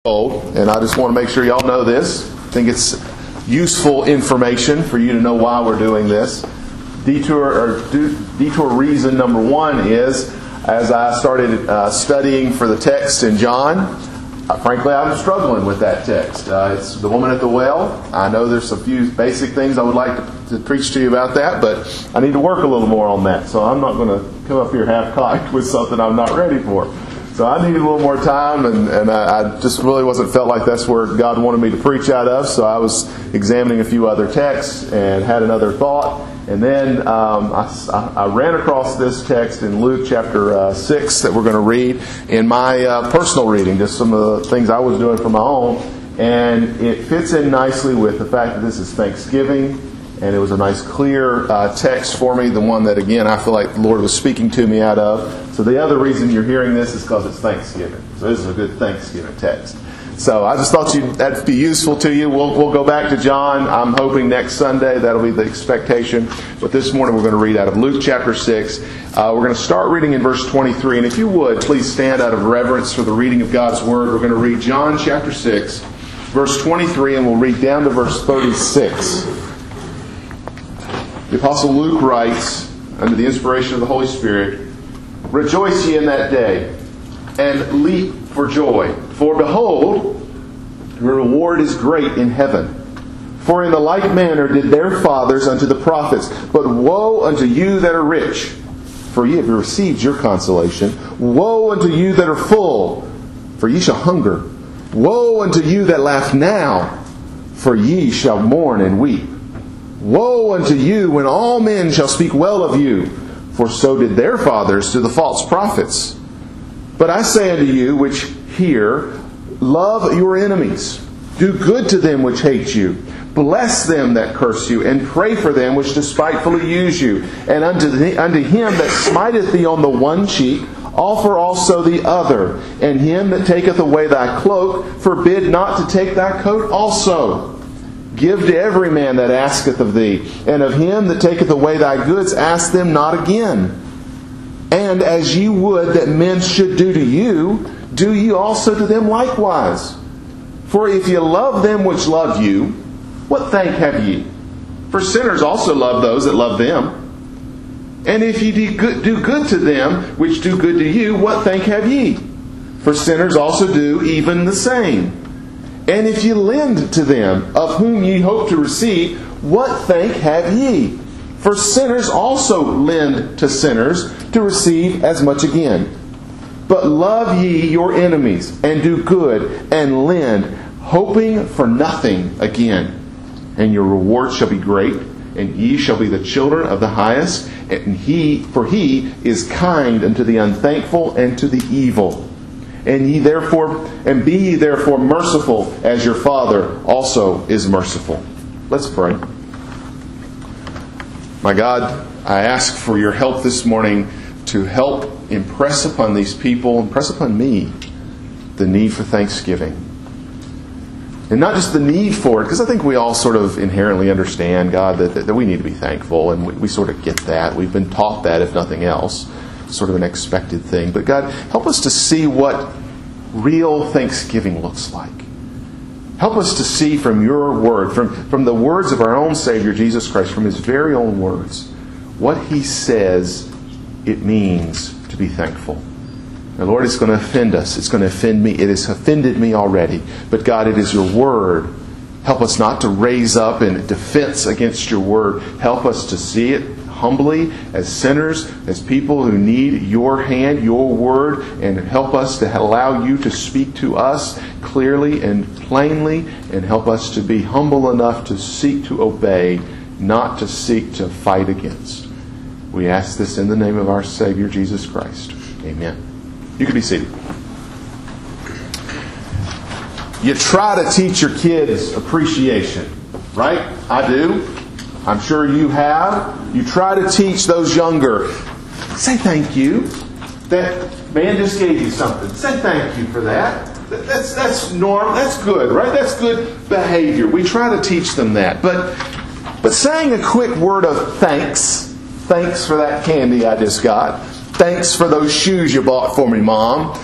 And I just want to make sure y'all know this. I think it's useful information for you to know why we're doing this. Detour reason number one is, as I started studying for the text in John, frankly, I'm struggling with that text. It's the woman at the well. I know there's a few basic things I would like to preach to you about that, but I need to work a little more on that. So I'm not going to come up here half-cocked with something I'm not ready for. So I needed a little more time, and I just really felt like that's where God wanted me to preach out of. So I was examining a few other texts and had another thought. And then I ran across this text in Luke chapter 6 that we're going to read in my personal reading, just some of the things I was doing for my own. And it fits in nicely with the fact that this is Thanksgiving. And it was a nice clear text for me, the one that, again, I feel like the Lord was speaking to me out of. So the other reason you're hearing this is because it's Thanksgiving. So this is a good Thanksgiving text. So I just thought that'd be useful to you. We'll go back to John. I'm hoping next Sunday. That'll be the expectation. But this morning we're going to read out of Luke chapter 6. We're going to start reading in verse 23. And if you would, please stand out of reverence for the reading of God's Word. We're going to read John chapter 6, verse 23, and we'll read down to verse 36. The Apostle Luke writes, under the inspiration of the Holy Spirit, "Rejoice ye in that day, and leap for joy. For behold, your reward is great in heaven. For in the like manner did their fathers unto the prophets. But woe unto you that are rich, for ye have received your consolation. Woe unto you that are full, for ye shall hunger. Woe unto you that laugh now, for ye shall mourn and weep. Woe unto you when all men shall speak well of you, for so did their fathers to the false prophets. But I say unto you which hear, love your enemies, do good to them which hate you, bless them that curse you, and pray for them which despitefully use you. And unto him that smiteth thee on the one cheek, offer also the other. And him that taketh away thy cloak, forbid not to take thy coat also. Give to every man that asketh of thee, and of him that taketh away thy goods ask them not again. And as ye would that men should do to you, do ye also to them likewise. For if ye love them which love you, what thank have ye? For sinners also love those that love them. And if ye do good to them which do good to you, what thank have ye? For sinners also do even the same. And if ye lend to them, of whom ye hope to receive, what thank have ye? For sinners also lend to sinners, to receive as much again. But love ye your enemies, and do good, and lend, hoping for nothing again. And your reward shall be great, and ye shall be the children of the highest, for he is kind unto the unthankful and to the evil. And be ye therefore merciful, as your Father also is merciful." Let's pray. My God, I ask for your help this morning to help impress upon these people, impress upon me, the need for thanksgiving. And not just the need for it, because I think we all sort of inherently understand, God, that we need to be thankful, and we sort of get that. We've been taught that, if nothing else. Sort of an expected thing. But God, help us to see what real thanksgiving looks like. Help us to see from your word, from the words of our own Savior, Jesus Christ, from his very own words, what he says it means to be thankful. Now, Lord, it's going to offend us. It's going to offend me. It has offended me already. But God, it is your word. Help us not to raise up in defense against your word. Help us to see it humbly as sinners, as people who need your hand, your word, and help us to allow you to speak to us clearly and plainly, and help us to be humble enough to seek to obey, not to seek to fight against. We ask this in the name of our Savior, Jesus Christ. Amen. You can be seated. You try to teach your kids appreciation, right? I do. I'm sure you have. You try to teach those younger. Say thank you. That man just gave you something. Say thank you for that. That's normal. That's good, right? That's good behavior. We try to teach them that. But saying a quick word of thanks for that candy I just got. Thanks for those shoes you bought for me, Mom.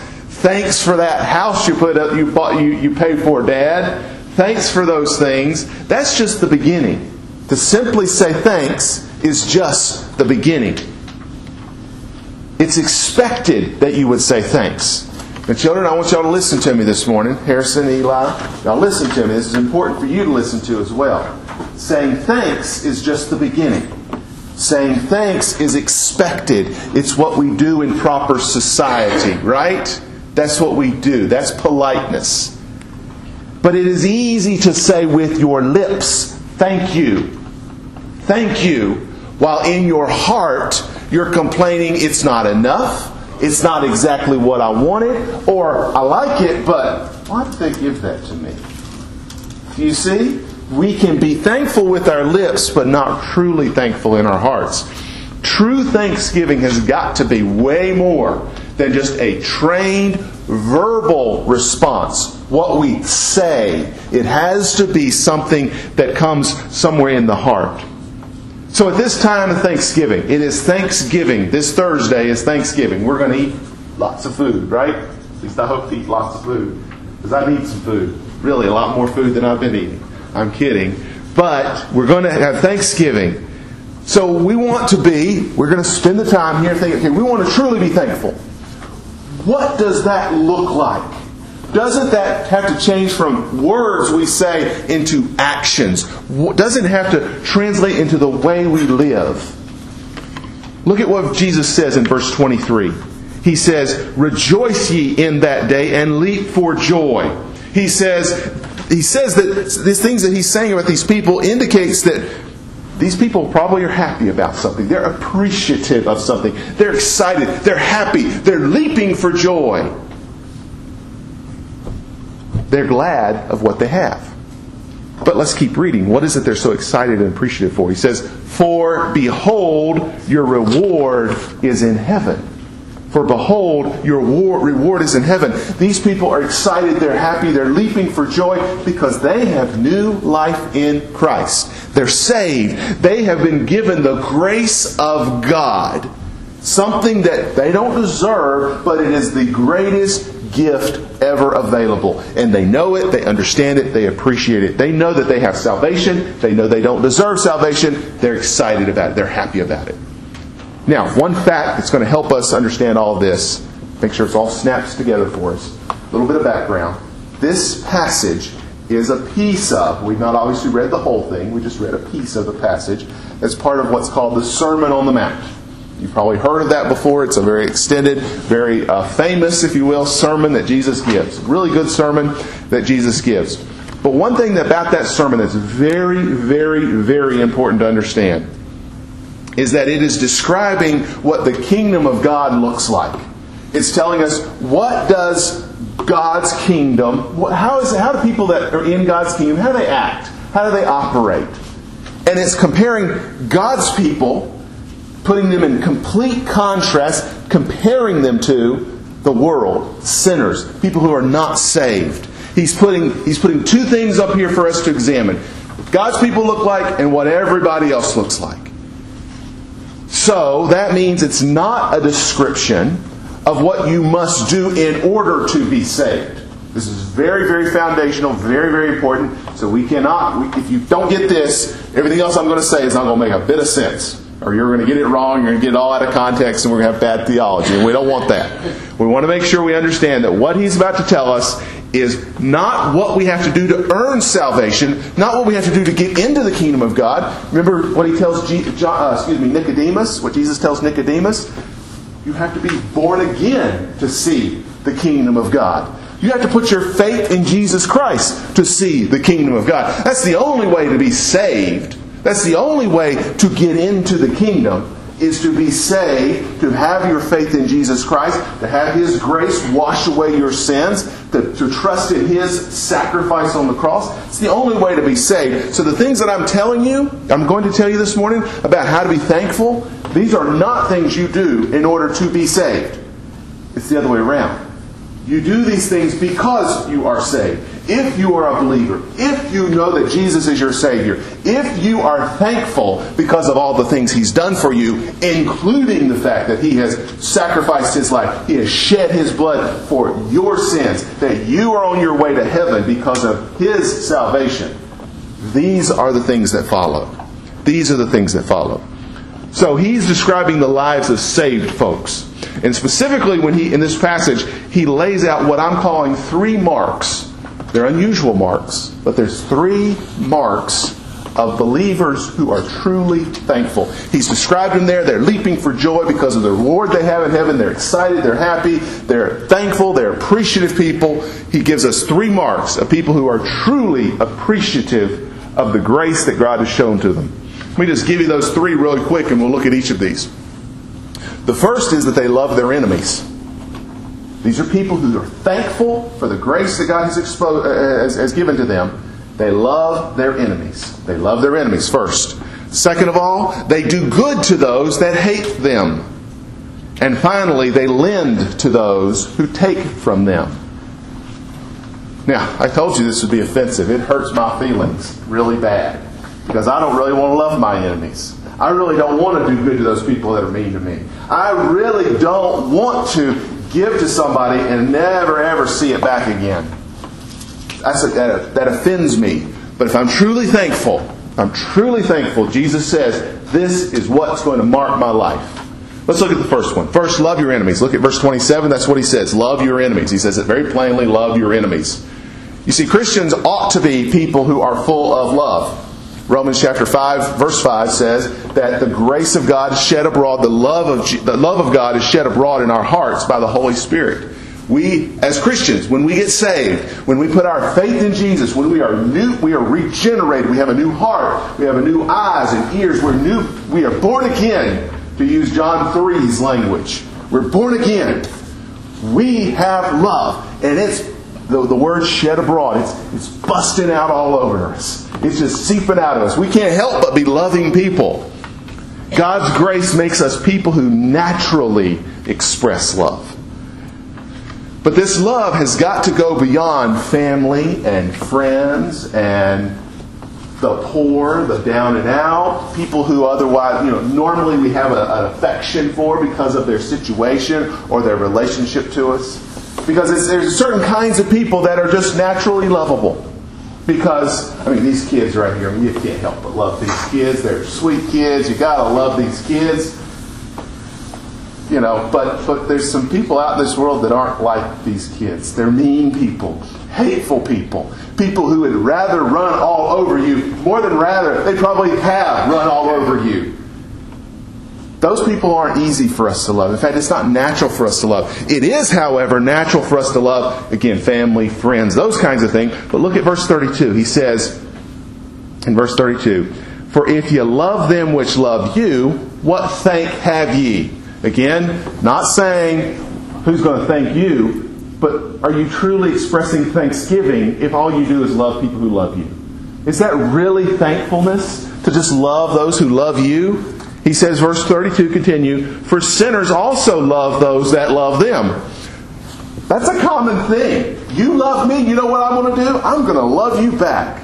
Thanks for that house you put up, you paid for, Dad. Thanks for those things. That's just the beginning. To simply say thanks is just the beginning. It's expected that you would say thanks. Now, children, I want y'all to listen to me this morning. Harrison, Eli, y'all listen to me. This is important for you to listen to as well. Saying thanks is just the beginning. Saying thanks is expected. It's what we do in proper society, right? That's what we do. That's politeness. But it is easy to say with your lips, thank you. Thank you. While in your heart, you're complaining it's not enough. It's not exactly what I wanted. Or, I like it, but why did they give that to me? You see? We can be thankful with our lips, but not truly thankful in our hearts. True thanksgiving has got to be way more than just a trained verbal response. What we say. It has to be something that comes somewhere in the heart. So at this time of Thanksgiving, it is Thanksgiving. This Thursday is Thanksgiving. We're going to eat lots of food, right? At least I hope to eat lots of food. Because I need some food. Really, a lot more food than I've been eating. I'm kidding. But we're going to have Thanksgiving. So we're going to spend the time here thinking, okay, we want to truly be thankful. What does that look like? Doesn't that have to change from words we say into actions? Doesn't it have to translate into the way we live? Look at what Jesus says in verse 23. He says, rejoice ye in that day and leap for joy. He says that these things that he's saying about these people indicates that these people probably are happy about something. They're appreciative of something. They're excited. They're happy. They're leaping for joy. They're glad of what they have. But let's keep reading. What is it they're so excited and appreciative for? He says, for behold, your reward is in heaven. For behold, your reward is in heaven. These people are excited, they're happy, they're leaping for joy because they have new life in Christ. They're saved. They have been given the grace of God. Something that they don't deserve, but it is the greatest gift ever available. And they know it, they understand it, they appreciate it. They know that they have salvation. They know they don't deserve salvation. They're excited about it. They're happy about it. Now, one fact that's going to help us understand all this, make sure it's all snaps together for us. A little bit of background. This passage is a piece of, we've not obviously read the whole thing, we just read a piece of the passage as part of what's called the Sermon on the Mount. You've probably heard of that before. It's a very extended, very famous, if you will, sermon that Jesus gives. Really good sermon that Jesus gives. But one thing about that sermon that's very, very, very important to understand is that it is describing what the kingdom of God looks like. It's telling us, what does God's kingdom, how do people that are in God's kingdom, how do they act? How do they operate? And it's comparing God's people, putting them in complete contrast, comparing them to the world, sinners, people who are not saved. He's putting two things up here for us to examine. What God's people look like and what everybody else looks like. So that means it's not a description of what you must do in order to be saved. This is very, very foundational, very, very important. So we cannot, if you don't get this, everything else I'm going to say is not going to make a bit of sense. Or you're going to get it wrong, you're going to get it all out of context, and we're going to have bad theology. And we don't want that. We want to make sure we understand that what he's about to tell us is not what we have to do to earn salvation, not what we have to do to get into the kingdom of God. Remember what he tells Nicodemus, what Jesus tells Nicodemus? You have to be born again to see the kingdom of God. You have to put your faith in Jesus Christ to see the kingdom of God. That's the only way to be saved. That's the only way to get into the kingdom, is to be saved, to have your faith in Jesus Christ, to have His grace wash away your sins, to trust in His sacrifice on the cross. It's the only way to be saved. So the things that I'm going to tell you this morning about how to be thankful, these are not things you do in order to be saved. It's the other way around. You do these things because you are saved. if you are a believer, if you know that Jesus is your Savior, if you are thankful because of all the things He's done for you, including the fact that He has sacrificed His life, He has shed His blood for your sins, that you are on your way to heaven because of His salvation, these are the things that follow. These are the things that follow. So he's describing the lives of saved folks. And specifically when in this passage, he lays out what I'm calling 3 marks. They're unusual marks, but there's 3 marks of believers who are truly thankful. He's described them there. They're leaping for joy because of the reward they have in heaven. They're excited. They're happy. They're thankful. They're appreciative people. He gives us 3 marks of people who are truly appreciative of the grace that God has shown to them. Let me just give you those 3 really quick and we'll look at each of these. The first is that they love their enemies. These are people who are thankful for the grace that God has given to them. They love their enemies. They love their enemies first. Second of all, they do good to those that hate them. And finally, they lend to those who take from them. Now, I told you this would be offensive. It hurts my feelings really bad. Because I don't really want to love my enemies. I really don't want to do good to those people that are mean to me. I really don't want to give to somebody and never ever see it back again. That offends me. But if I'm truly thankful, Jesus says, this is what's going to mark my life. Let's look at the first one. First, love your enemies. Look at verse 27. That's what he says. Love your enemies. He says it very plainly, love your enemies. You see, Christians ought to be people who are full of love. Romans chapter 5, verse 5 says that the grace of God is shed abroad, the love of God is shed abroad in our hearts by the Holy Spirit. We, as Christians, when we get saved, when we put our faith in Jesus, when we are regenerated, we have a new heart, we have new eyes and ears, we are born again, to use John 3's language. We're born again. We have love, and it's the word shed abroad. It's busting out all over us. It's just seeping out of us. We can't help but be loving people. God's grace makes us people who naturally express love. But this love has got to go beyond family and friends and the poor, the down and out, people who otherwise, normally we have an affection for because of their situation or their relationship to us. Because there's certain kinds of people that are just naturally lovable. Because, these kids right here, you can't help but love these kids. They're sweet kids. You gotta love these kids. But there's some people out in this world that aren't like these kids. They're mean people, hateful people, people who would rather run all over you. More than rather, they probably have run all over you. Those people aren't easy for us to love. In fact, it's not natural for us to love. It is, however, natural for us to love, again, family, friends, those kinds of things. But look at verse 32. He says, in verse 32, "For if ye love them which love you, what thank have ye?" Again, not saying who's going to thank you, but are you truly expressing thanksgiving if all you do is love people who love you? Is that really thankfulness, to just love those who love you? He says, verse 32, continue, "For sinners also love those that love them." That's a common thing. You love me, you know what I'm going to do? I'm going to love you back.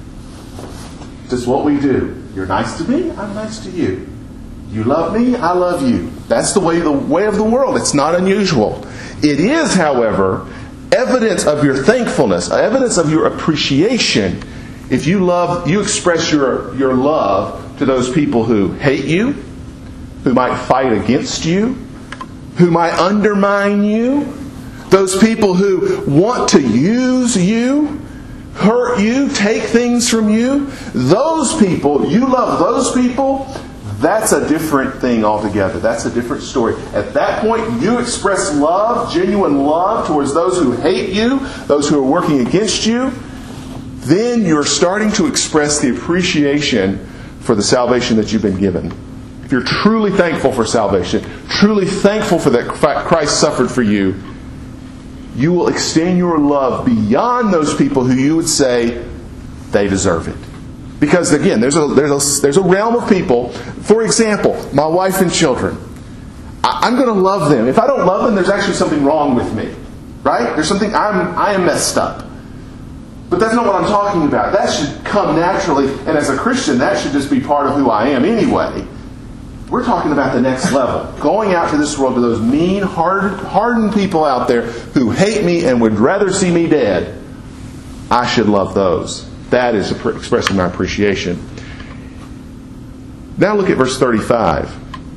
Just what we do. You're nice to me, I'm nice to you. You love me, I love you. That's the way of the world. It's not unusual. It is, however, evidence of your thankfulness, evidence of your appreciation, if you express your love to those people who hate you, who might fight against you, who might undermine you, those people who want to use you, hurt you, take things from you, those people, you love those people, that's a different thing altogether. That's a different story. At that point, you express love, genuine love towards those who hate you, those who are working against you, then you're starting to express the appreciation for the salvation that you've been given. If you're truly thankful for salvation, truly thankful for that Christ suffered for you, you will extend your love beyond those people who you would say they deserve it. Because again, there's a realm of people. For example, my wife and children. I'm going to love them. If I don't love them, there's actually something wrong with me, right? There's something I am messed up. But that's not what I'm talking about. That should come naturally, and as a Christian, that should just be part of who I am anyway. We're talking about the next level. Going out to this world to those mean, hardened people out there who hate me and would rather see me dead. I should love those. That is expressing my appreciation. Now look at verse 35.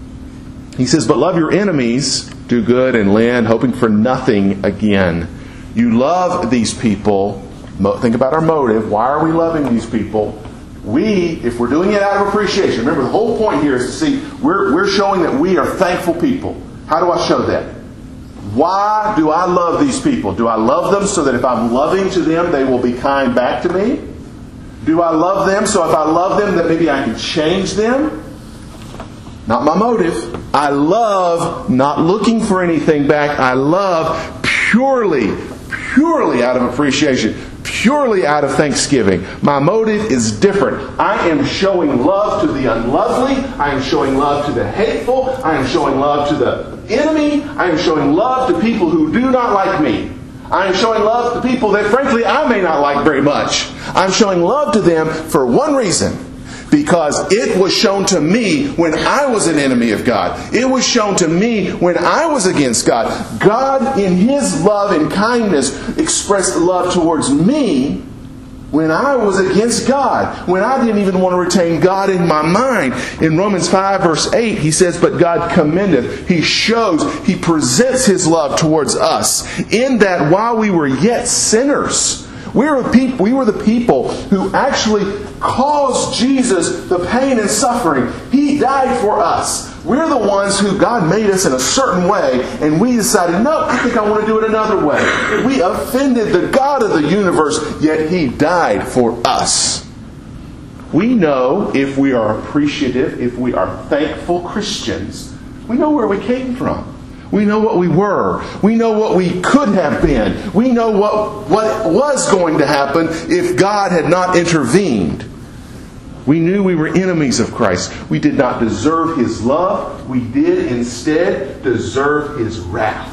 He says, "But love your enemies, do good and lend, hoping for nothing again." You love these people. Think about our motive. Why are we loving these people? If we're doing it out of appreciation, remember the whole point here is to see, we're showing that we are thankful people. How do I show that? Why do I love these people? Do I love them so that if I'm loving to them, they will be kind back to me? Do I love them so if I love them that maybe I can change them? Not my motive. I love not looking for anything back. I love purely out of appreciation. Purely out of thanksgiving. My motive is different. I am showing love to the unlovely. I am showing love to the hateful. I am showing love to the enemy. I am showing love to people who do not like me. I am showing love to people that frankly I may not like very much. I'm showing love to them for one reason. Because it was shown to me when I was an enemy of God. It was shown to me when I was against God. God, in His love and kindness, expressed love towards me when I was against God. When I didn't even want to retain God in my mind. In Romans 5 verse 8, he says, "But God commendeth." He shows, He presents His love towards us. In that while we were yet sinners, we were the people who actually caused Jesus the pain and suffering. He died for us. We're the ones who God made us in a certain way, and we decided, no, I think I want to do it another way. We offended the God of the universe, yet He died for us. We know if we are appreciative, if we are thankful Christians, we know where we came from. We know what we were. We know what we could have been. We know what was going to happen if God had not intervened. We knew we were enemies of Christ. We did not deserve His love. We did instead deserve His wrath.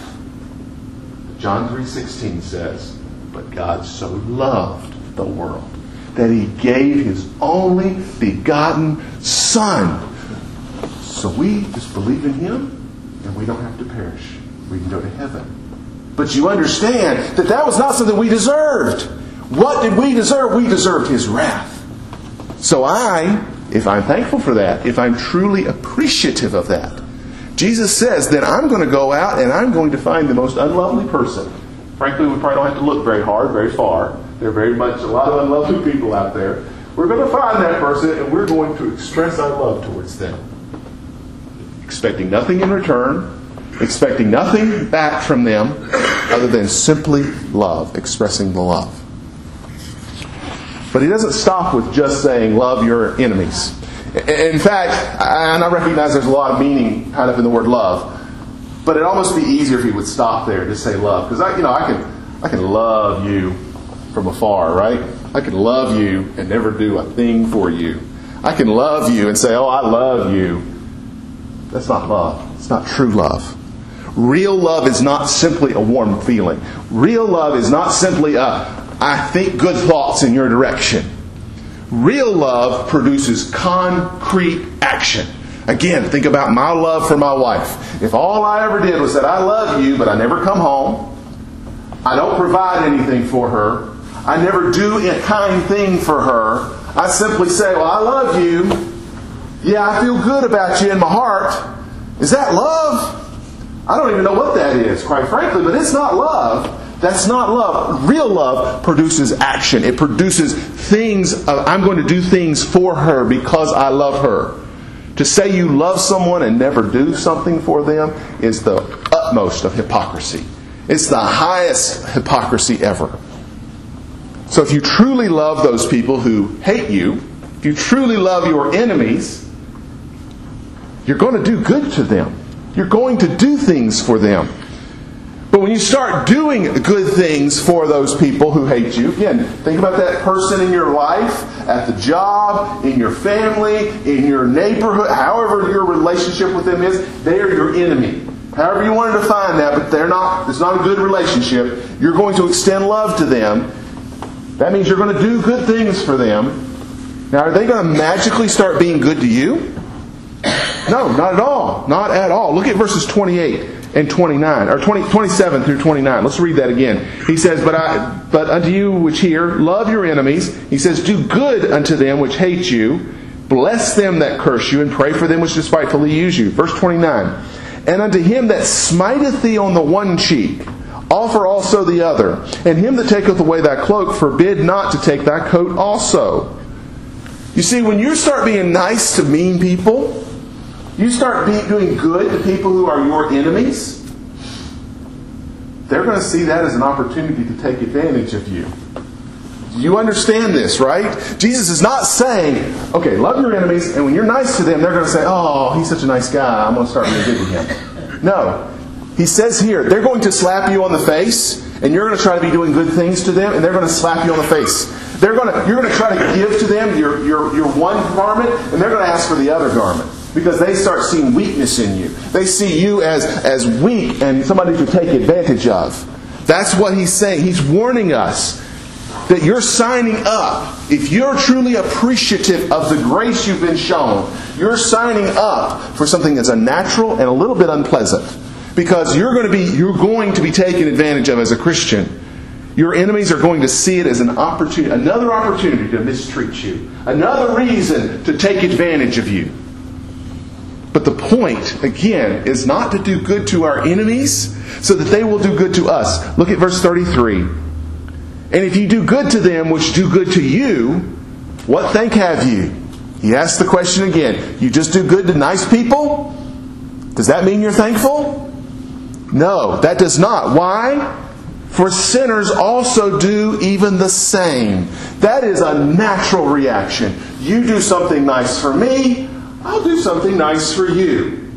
John 3:16 says, "But God so loved the world that He gave His only begotten Son." So we just believe in Him, and we don't have to perish. We can go to heaven. But you understand that was not something we deserved. What did we deserve? We deserved His wrath. So if I'm thankful for that, if I'm truly appreciative of that, Jesus says, then I'm going to go out and I'm going to find the most unlovely person. Frankly, we probably don't have to look very hard, very far. There are very much a lot of unlovely people out there. We're going to find that person and we're going to express our love towards them. Expecting nothing in return, expecting nothing back from them other than simply love, expressing the love. But He doesn't stop with just saying love your enemies. In fact, and I recognize there's a lot of meaning kind of in the word love, but it'd almost be easier if He would stop there and just say love. Because I can love you from afar, right? I can love you and never do a thing for you. I can love you and say, oh, I love you. That's not love. It's not true love. Real love is not simply a warm feeling. Real love is not simply I think good thoughts in your direction. Real love produces concrete action. Again, think about my love for my wife. If all I ever did was that I love you, but I never come home, I don't provide anything for her, I never do a kind thing for her, I simply say, well, I love you. Yeah, I feel good about you in my heart. Is that love? I don't even know what that is, quite frankly, but it's not love. That's not love. Real love produces action. It produces things. I'm going to do things for her because I love her. To say you love someone and never do something for them is the utmost of hypocrisy. It's the highest hypocrisy ever. So if you truly love those people who hate you, if you truly love your enemies, you're going to do good to them. You're going to do things for them. But when you start doing good things for those people who hate you, again, think about that person in your life, at the job, in your family, in your neighborhood, however your relationship with them is, they are your enemy. However you want to define that, but it's not a good relationship. You're going to extend love to them. That means you're going to do good things for them. Now, are they going to magically start being good to you? No, not at all. Not at all. Look at verses 28 and 29, or 27 through 29. Let's read that again. He says, But unto you which hear, love your enemies. He says, do good unto them which hate you. Bless them that curse you, and pray for them which despitefully use you. Verse 29. And unto him that smiteth thee on the one cheek, offer also the other. And him that taketh away thy cloak, forbid not to take thy coat also. You see, when you start being nice to mean people, you start doing good to people who are your enemies, they're going to see that as an opportunity to take advantage of you. You understand this, right? Jesus is not saying, okay, love your enemies, and when you're nice to them, they're going to say, oh, he's such a nice guy, I'm going to start being good to him. No. He says here, they're going to slap you on the face, and you're going to try to be doing good things to them, and they're going to slap you on the face. You're going to try to give to them your one garment, and they're going to ask for the other garment. Because they start seeing weakness in you. They see you as weak and somebody to take advantage of. That's what he's saying. He's warning us that you're signing up. If you're truly appreciative of the grace you've been shown, you're signing up for something that's unnatural and a little bit unpleasant. Because you're going to be taken advantage of as a Christian. Your enemies are going to see it as an opportunity, another opportunity to mistreat you. Another reason to take advantage of you. But the point, again, is not to do good to our enemies so that they will do good to us. Look at verse 33. And if you do good to them which do good to you, what thank have you? He asks the question again. You just do good to nice people? Does that mean you're thankful? No, that does not. Why? For sinners also do even the same. That is a natural reaction. You do something nice for me, I'll do something nice for you.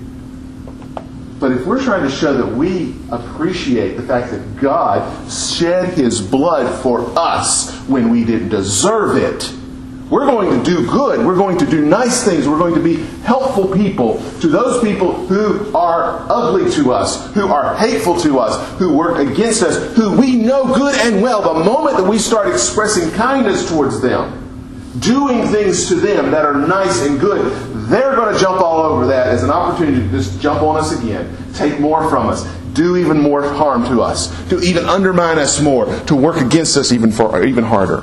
But if we're trying to show that we appreciate the fact that God shed His blood for us when we didn't deserve it, we're going to do good. We're going to do nice things. We're going to be helpful people to those people who are ugly to us, who are hateful to us, who work against us, who we know good and well. The moment that we start expressing kindness towards them, doing things to them that are nice and good, they're going to jump all over that as an opportunity to just jump on us again, take more from us, do even more harm to us, to even undermine us more, to work against us even harder.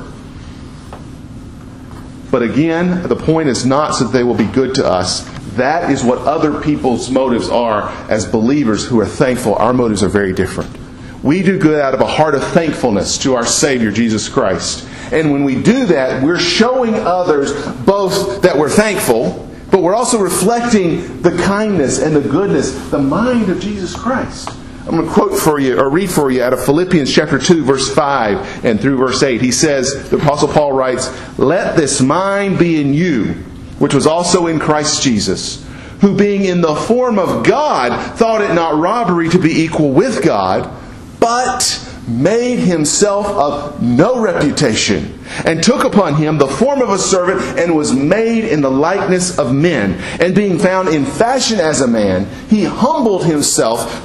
But again, the point is not so that they will be good to us. That is what other people's motives are as believers who are thankful. Our motives are very different. We do good out of a heart of thankfulness to our Savior, Jesus Christ. And when we do that, we're showing others both that we're thankful, but we're also reflecting the kindness and the goodness, the mind of Jesus Christ. I'm going to quote for you, or read for you out of Philippians chapter 2, verse 5 and through verse 8. He says, the Apostle Paul writes, "Let this mind be in you, which was also in Christ Jesus, who being in the form of God, thought it not robbery to be equal with God, but made himself of no reputation, and took upon him the form of a servant, and was made in the likeness of men. And being found in fashion as a man, he humbled himself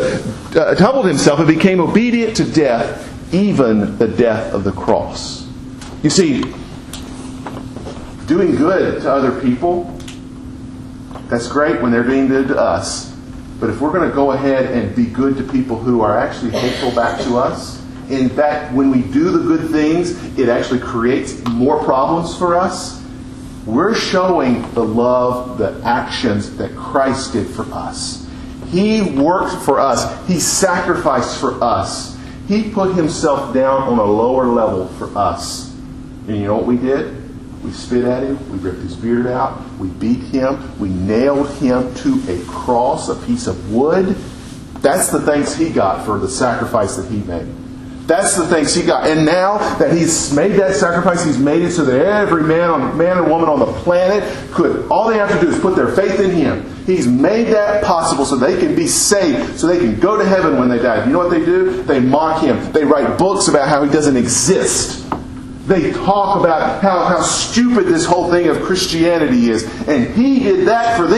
and became obedient to death, even the death of the cross." You see, doing good to other people, that's great when they're being good to us. But if we're going to go ahead and be good to people who are actually hateful back to us, in fact, when we do the good things, it actually creates more problems for us. We're showing the love, the actions that Christ did for us. He worked for us. He sacrificed for us. He put Himself down on a lower level for us. And you know what we did? We spit at Him. We ripped His beard out. We beat Him. We nailed Him to a cross, a piece of wood. That's the thanks He got for the sacrifice that He made. That's the thanks He got. And now that He's made that sacrifice, He's made it so that every man and woman on the planet could, all they have to do is put their faith in Him. He's made that possible so they can be saved, so they can go to heaven when they die. You know what they do? They mock Him. They write books about how He doesn't exist. They talk about how stupid this whole thing of Christianity is. And He did that for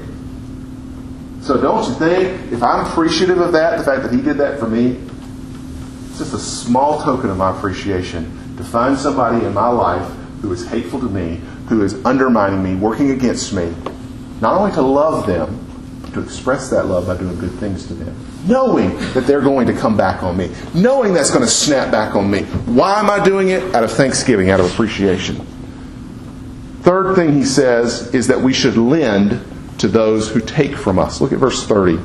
them. So don't you think, if I'm appreciative of that, the fact that He did that for me, it's just a small token of my appreciation to find somebody in my life who is hateful to me, who is undermining me, working against me, not only to love them, but to express that love by doing good things to them. Knowing that they're going to come back on me. Knowing that's going to snap back on me. Why am I doing it? Out of thanksgiving, out of appreciation. Third thing he says is that we should lend to those who take from us. Look at verse 30.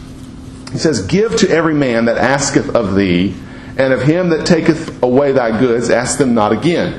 He says, "Give to every man that asketh of thee, and of him that taketh away thy goods, ask them not again."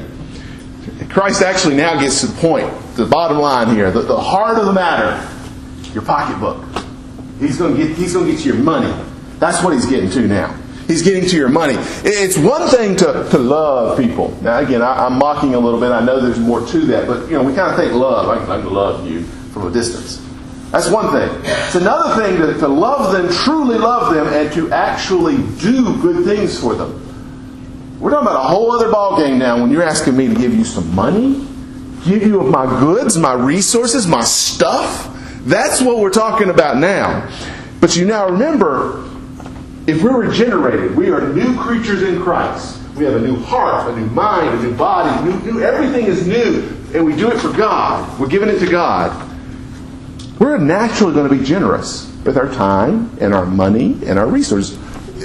Christ actually now gets to the point, the bottom line here, the heart of the matter, your pocketbook. He's going to get to your money. That's what he's getting to now. He's getting to your money. It's one thing to love people. Now again, I'm mocking a little bit. I know there's more to that, but we kind of think love. I can love you from a distance. That's one thing. It's another thing to love them, truly love them, and to actually do good things for them. We're talking about a whole other ballgame now when you're asking me to give you some money, give you my goods, my resources, my stuff. That's what we're talking about now. But you now remember, if we're regenerated, we are new creatures in Christ. We have a new heart, a new mind, a new body, new everything is new. And we do it for God. We're giving it to God. We're naturally going to be generous with our time and our money and our resources.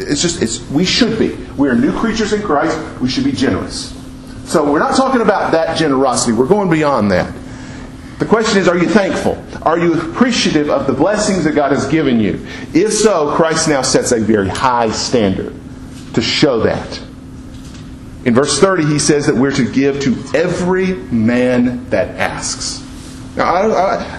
We should be. We are new creatures in Christ. We should be generous. So we're not talking about that generosity. We're going beyond that. The question is, are you thankful? Are you appreciative of the blessings that God has given you? If so, Christ now sets a very high standard to show that. In verse 30, he says that we're to give to every man that asks. Now,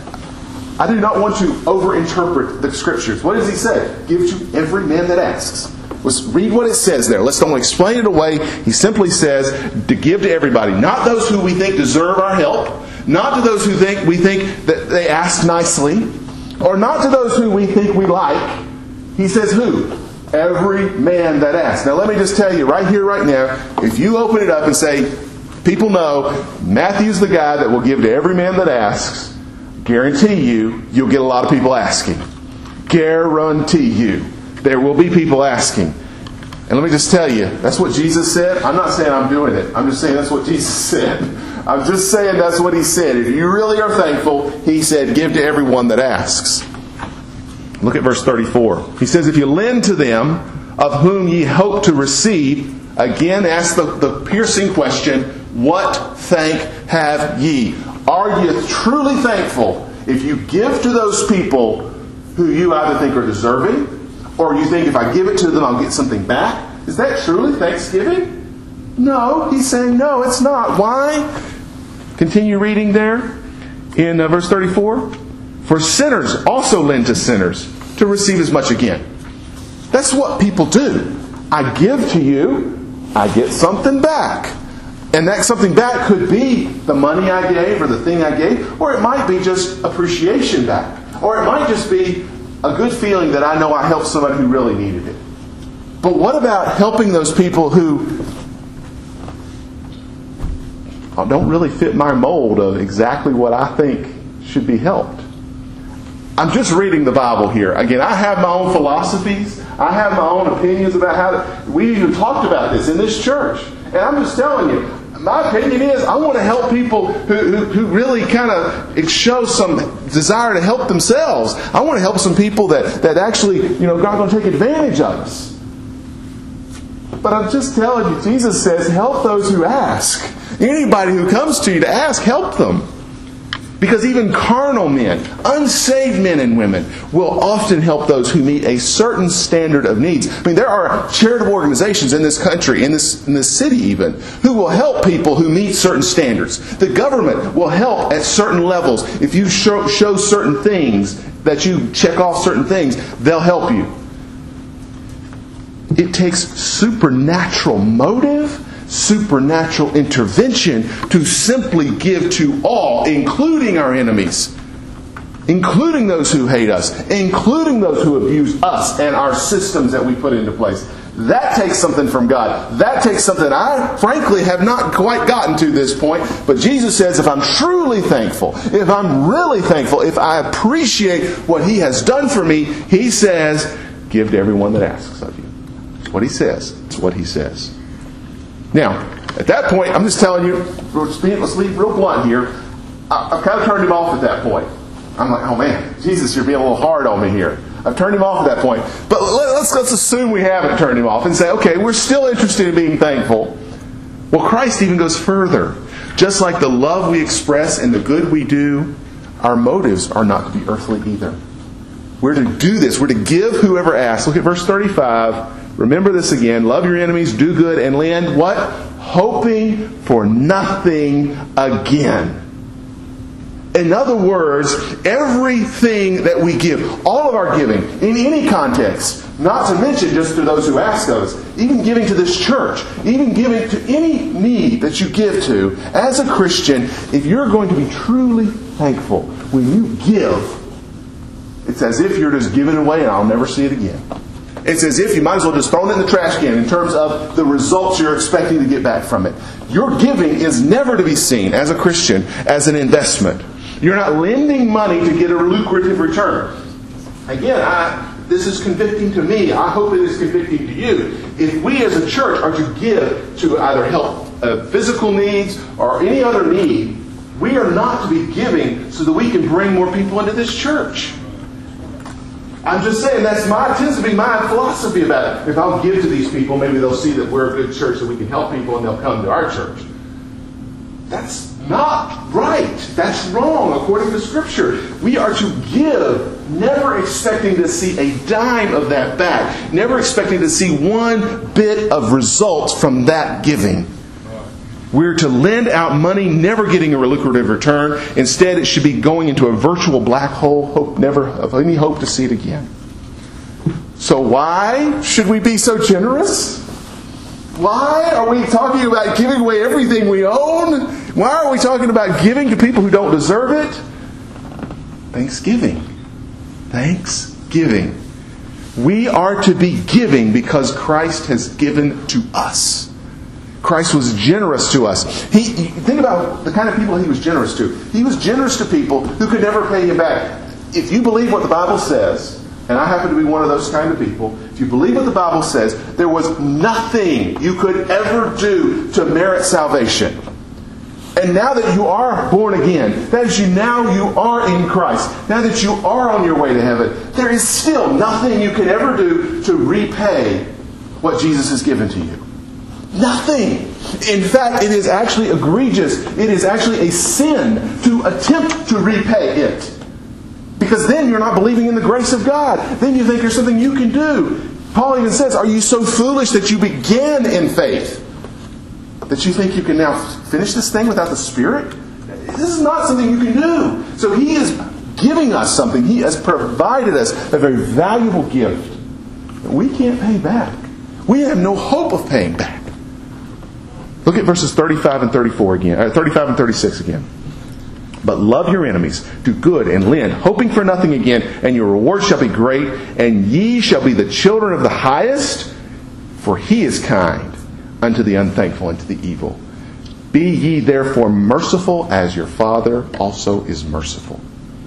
I do not want to overinterpret the Scriptures. What does he say? Give to every man that asks. Let's read what it says there. Let's don't explain it away. He simply says to give to everybody. Not those who we think deserve our help. Not to those who we think that they ask nicely. Or not to those who we think we like. He says who? Every man that asks. Now let me just tell you right here, right now, if you open it up and say, people know Matthew's the guy that will give to every man that asks, guarantee you'll get a lot of people asking. Guarantee you. There will be people asking. And let me just tell you, that's what Jesus said. I'm not saying I'm doing it. I'm just saying that's what Jesus said. I'm just saying that's what He said. If you really are thankful, He said, give to everyone that asks. Look at verse 34. He says, if you lend to them of whom ye hope to receive, again ask the piercing question, what thank have ye? Are you truly thankful if you give to those people who you either think are deserving, or you think if I give it to them I'll get something back? Is that truly thanksgiving? No, he's saying no, it's not. Why? Continue reading there in verse 34. For sinners also lend to sinners to receive as much again. That's what people do. I give to you, I get something back. And that something back could be the money I gave or the thing I gave, or it might be just appreciation back. Or it might just be a good feeling that I know I helped somebody who really needed it. But what about helping those people who don't really fit my mold of exactly what I think should be helped? I'm just reading the Bible here. Again, I have my own philosophies. I have my own opinions about how to... We even talked about this in this church. And I'm just telling you, my opinion is I want to help people who really kind of show some desire to help themselves. I want to help some people that actually, God going to take advantage of us. But I'm just telling you, Jesus says, help those who ask. Anybody who comes to you to ask, help them. Because even carnal men, unsaved men and women, will often help those who meet a certain standard of needs. I mean, there are charitable organizations in this country, in this city even, who will help people who meet certain standards. The government will help at certain levels. If you show certain things, that you check off certain things, they'll help you. It takes supernatural motive, supernatural intervention to simply give to all, including our enemies, including those who hate us, including those who abuse us and our systems that we put into place. That takes something from God. That takes something I, frankly, have not quite gotten to this point. But Jesus says, if I'm truly thankful, if I'm really thankful, if I appreciate what He has done for me, He says, give to everyone that asks of you. It's what He says. It's what He says. Now, At that point, I'm just telling you, let's be real blunt here, I've kind of turned him off at that point. I'm like, oh man, Jesus, you're being a little hard on me here. I've turned him off at that point. But let's assume we haven't turned him off and say, okay, we're still interested in being thankful. Well, Christ even goes further. Just like the love we express and the good we do, our motives are not to be earthly either. We're to do this. We're to give whoever asks. Look at verse 35. Remember this again. Love your enemies, do good, and lend what? Hoping for nothing again. In other words, everything that we give, all of our giving, in any context, not to mention just to those who ask us, even giving to this church, even giving to any need that you give to, as a Christian, if you're going to be truly thankful, when you give, it's as if you're just giving it away and I'll never see it again. It's as if you might as well just throw it in the trash can in terms of the results you're expecting to get back from it. Your giving is never to be seen, as a Christian, as an investment. You're not lending money to get a lucrative return. Again, this is convicting to me. I hope it is convicting to you. If we as a church are to give to either help physical needs or any other need, we are not to be giving so that we can bring more people into this church. I'm just saying tends to be my philosophy about it. If I'll give to these people, maybe they'll see that we're a good church, that we can help people, and they'll come to our church. That's not right. That's wrong according to Scripture. We are to give, never expecting to see a dime of that back. Never expecting to see one bit of results from that giving. We're to lend out money, never getting a lucrative return. Instead, it should be going into a virtual black hole, never of any hope to see it again. So why should we be so generous? Why are we talking about giving away everything we own? Why are we talking about giving to people who don't deserve it? Thanksgiving. Thanksgiving. We are to be giving because Christ has given to us. Christ was generous to us. Think about the kind of people He was generous to. He was generous to people who could never pay Him back. If you believe what the Bible says, and I happen to be one of those kind of people, if you believe what the Bible says, there was nothing you could ever do to merit salvation. And now that you are born again, that is, now you are in Christ, now that you are on your way to heaven, there is still nothing you can ever do to repay what Jesus has given to you. Nothing. In fact, it is actually egregious. It is actually a sin to attempt to repay it. Because then you're not believing in the grace of God. Then you think there's something you can do. Paul even says, are you so foolish that you began in faith? That you think you can now finish this thing without the Spirit? This is not something you can do. So He is giving us something. He has provided us a very valuable gift that we can't pay back. We have no hope of paying back. Look at verses 35 and 34 again. 35 and 36 again. But love your enemies, do good and lend, hoping for nothing again, and your reward shall be great, and ye shall be the children of the highest, for He is kind unto the unthankful and to the evil. Be ye therefore merciful, as your Father also is merciful.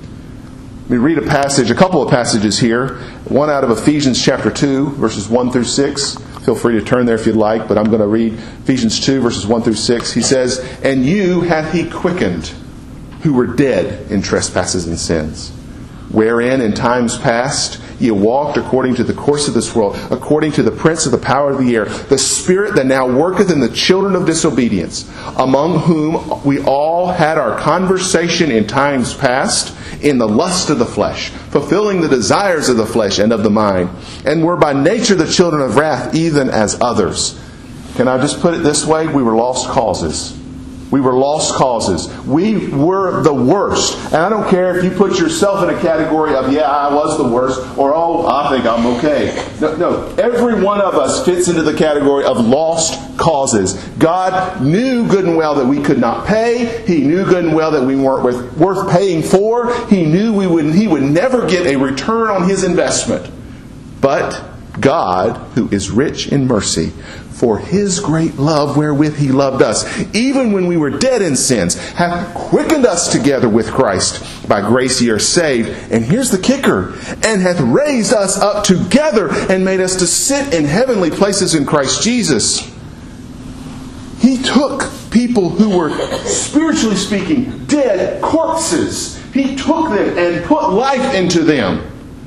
Let me read a couple of passages here. One out of Ephesians chapter 2, verses 1 through 6. Feel free to turn there if you'd like, but I'm going to read Ephesians 2, verses 1 through 6. He says, and you hath He quickened, who were dead in trespasses and sins, wherein in times past ye walked according to the course of this world, according to the prince of the power of the air, the spirit that now worketh in the children of disobedience, among whom we all had our conversation in times past, in the lust of the flesh, fulfilling the desires of the flesh and of the mind, and were by nature the children of wrath, even as others. Can I just put it this way? We were lost causes. We were lost causes. We were the worst. And I don't care if you put yourself in a category of, yeah, I was the worst, or, oh, I think I'm okay. No. Every one of us fits into the category of lost causes. God knew good and well that we could not pay. He knew good and well that we weren't worth paying for. He knew He would never get a return on His investment. But God, who is rich in mercy, for His great love wherewith He loved us, even when we were dead in sins, hath quickened us together with Christ. By grace ye are saved. And here's the kicker. And hath raised us up together and made us to sit in heavenly places in Christ Jesus. He took people who were, spiritually speaking, dead corpses. He took them and put life into them.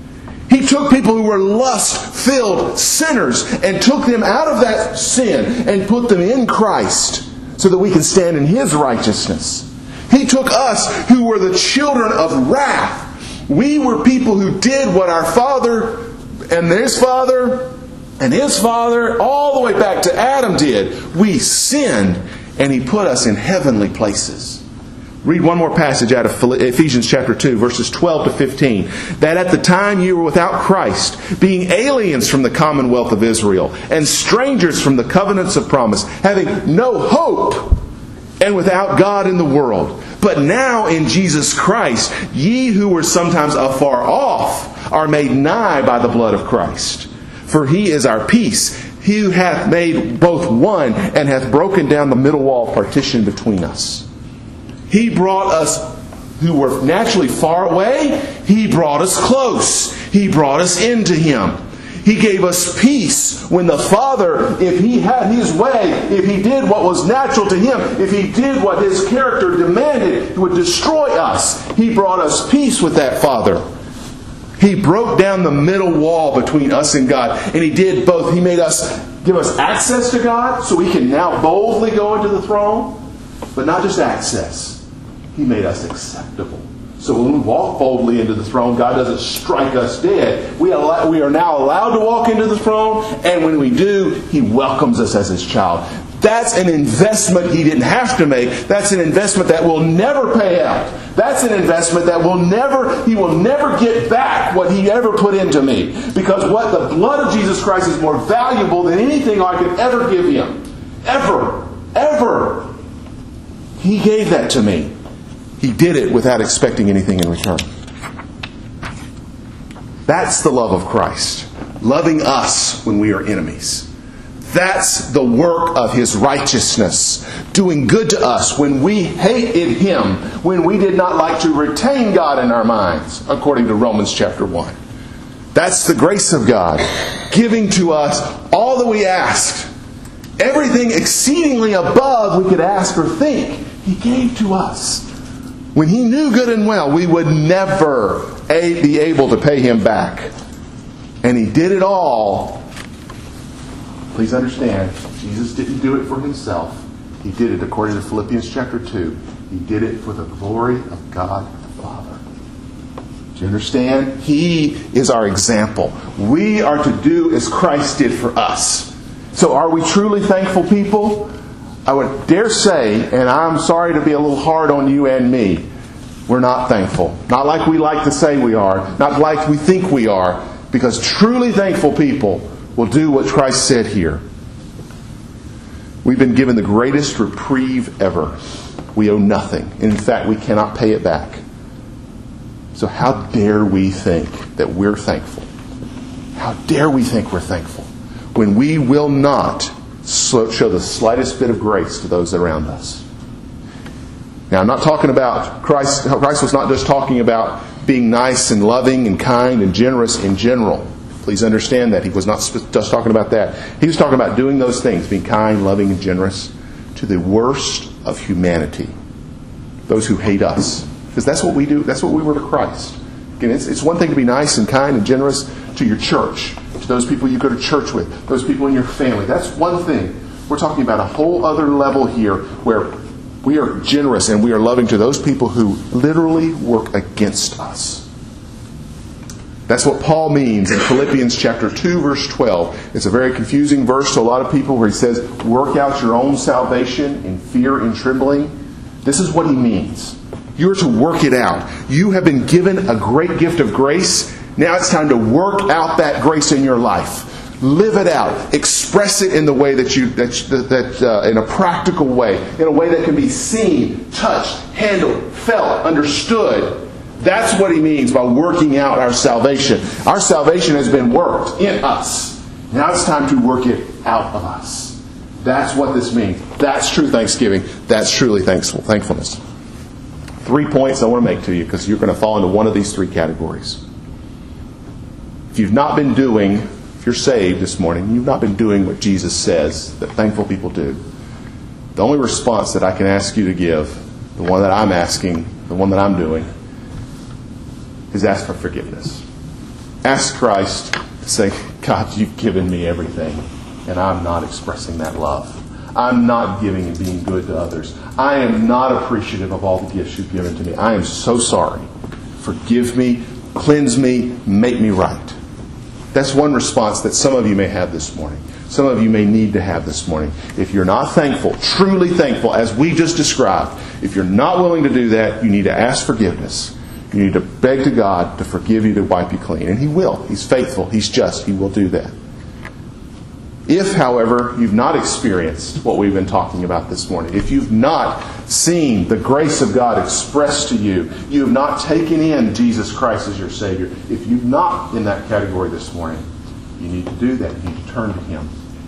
He took people who were lust-filled sinners and took them out of that sin and put them in Christ so that we can stand in His righteousness. He took us who were the children of wrath. We were people who did what our father and his father and his father, all the way back to Adam did. We sinned, and He put us in heavenly places. Read one more passage out of Ephesians chapter 2, verses 12 to 15. That at the time you were without Christ, being aliens from the commonwealth of Israel, and strangers from the covenants of promise, having no hope, and without God in the world. But now in Jesus Christ, ye who were sometimes afar off, are made nigh by the blood of Christ. For He is our peace, He who hath made both one, and hath broken down the middle wall partition between us. He brought us who were naturally far away. He brought us close. He brought us into Him. He gave us peace when the Father, if He had His way, if He did what was natural to Him, if He did what His character demanded, He would destroy us. He brought us peace with that Father. He broke down the middle wall between us and God. And He did both. He made us, give us access to God so we can now boldly go into the throne. But not just access. He made us acceptable. So when we walk boldly into the throne, God doesn't strike us dead. We are now allowed to walk into the throne, and when we do, He welcomes us as His child. That's an investment He didn't have to make. That's an investment that will never pay out. That's an investment that He will never get back what He ever put into me. Because what the blood of Jesus Christ is more valuable than anything I could ever give Him. Ever. Ever. He gave that to me. He did it without expecting anything in return. That's the love of Christ. Loving us when we are enemies. That's the work of His righteousness. Doing good to us when we hated Him. When we did not like to retain God in our minds. According to Romans chapter 1. That's the grace of God. Giving to us all that we asked. Everything exceedingly above we could ask or think. He gave to us. When He knew good and well we would never be able to pay Him back. And He did it all. Please understand, Jesus didn't do it for Himself. He did it according to Philippians chapter 2. He did it for the glory of God the Father. Do you understand? He is our example. We are to do as Christ did for us. So are we truly thankful people? I would dare say, and I'm sorry to be a little hard on you and me, we're not thankful. Not like we like to say we are. Not like we think we are. Because truly thankful people will do what Christ said here. We've been given the greatest reprieve ever. We owe nothing. And in fact, we cannot pay it back. So how dare we think that we're thankful? How dare we think we're thankful when we will not show the slightest bit of grace to those around us? Now, I'm not talking about Christ. Christ was not just talking about being nice and loving and kind and generous in general. Please understand that. He was not just talking about that. He was talking about doing those things, being kind, loving, and generous to the worst of humanity. Those who hate us. Because that's what we do. That's what we were to Christ. Again, it's one thing to be nice and kind and generous to your church, to those people you go to church with, those people in your family. That's one thing. We're talking about a whole other level here where we are generous and we are loving to those people who literally work against us. That's what Paul means in Philippians chapter 2, verse 12. It's a very confusing verse to a lot of people where he says, work out your own salvation in fear and trembling. This is what he means. You're to work it out. You have been given a great gift of grace. Now it's time to work out that grace in your life. Live it out. Express it in the way that in a practical way, in a way that can be seen, touched, handled, felt, understood. That's what he means by working out our salvation. Our salvation has been worked in us. Now it's time to work it out of us. That's what this means. That's true thanksgiving. That's truly thankfulness. 3 points I want to make to you because you're going to fall into one of these three categories. If you've not been doing, if you're saved this morning, you've not been doing what Jesus says that thankful people do. The only response that I can ask you to give, the one that I'm asking, the one that I'm doing, is ask for forgiveness. Ask Christ to say, God, you've given me everything, and I'm not expressing that love. I'm not giving and being good to others. I am not appreciative of all the gifts you've given to me. I am so sorry. Forgive me, cleanse me, make me right. That's one response that some of you may have this morning. Some of you may need to have this morning. If you're not thankful, truly thankful, as we just described, if you're not willing to do that, you need to ask forgiveness. You need to beg to God to forgive you, to wipe you clean. And He will. He's faithful. He's just. He will do that. If, however, you've not experienced what we've been talking about this morning, if you've not seen the grace of God expressed to you, you have not taken in Jesus Christ as your Savior, if you're not in that category this morning, you need to do that. You need to turn to Him.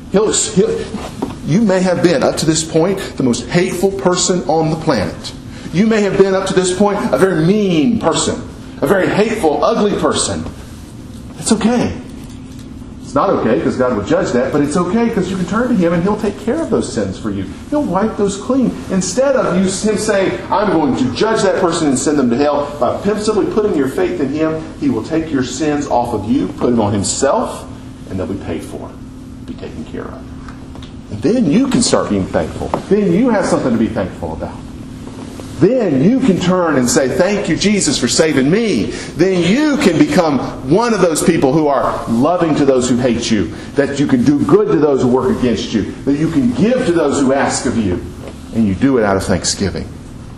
You may have been, up to this point, the most hateful person on the planet. You may have been, up to this point, a very mean person. A very hateful, ugly person. It's okay. It's not okay because God will judge that, but it's okay because you can turn to Him and He'll take care of those sins for you. He'll wipe those clean. Instead of Him saying, I'm going to judge that person and send them to hell, by simply putting your faith in Him, He will take your sins off of you, put them on Himself, and they'll be paid for, be taken care of. And then you can start being thankful. Then you have something to be thankful about. Then you can turn and say, thank you, Jesus, for saving me. Then you can become one of those people who are loving to those who hate you. That you can do good to those who work against you. That you can give to those who ask of you. And you do it out of thanksgiving.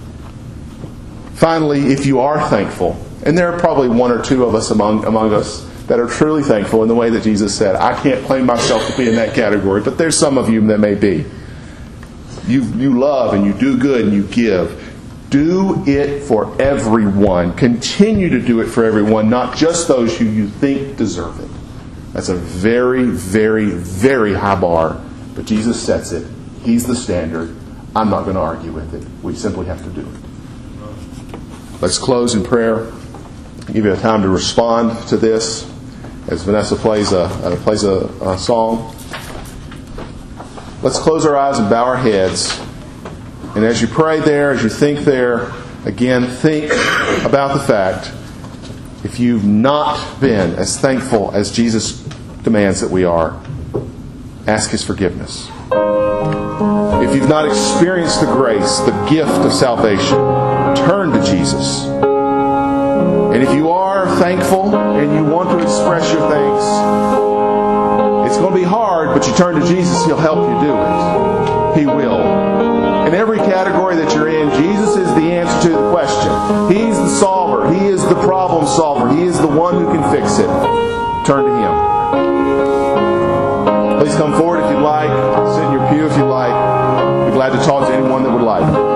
Finally, if you are thankful, and there are probably one or two of us among us that are truly thankful in the way that Jesus said, I can't claim myself to be in that category, but there's some of you that may be. You love and you do good and you give. Do it for everyone. Continue to do it for everyone, not just those who you think deserve it. That's a very, very, very high bar. But Jesus sets it. He's the standard. I'm not going to argue with it. We simply have to do it. Let's close in prayer. I'll give you a time to respond to this as Vanessa plays a song. Let's close our eyes and bow our heads. And as you pray there, as you think there, again, think about the fact, if you've not been as thankful as Jesus demands that we are, ask His forgiveness. If you've not experienced the grace, the gift of salvation, turn to Jesus. And if you are thankful and you want to express your thanks, it's going to be hard, but you turn to Jesus, He'll help you do it. He will. In every category that you're in, Jesus is the answer to the question. He's the solver. He is the problem solver. He is the one who can fix it. Turn to Him. Please come forward if you'd like. Sit in your pew if you'd like. Be glad to talk to anyone that would like.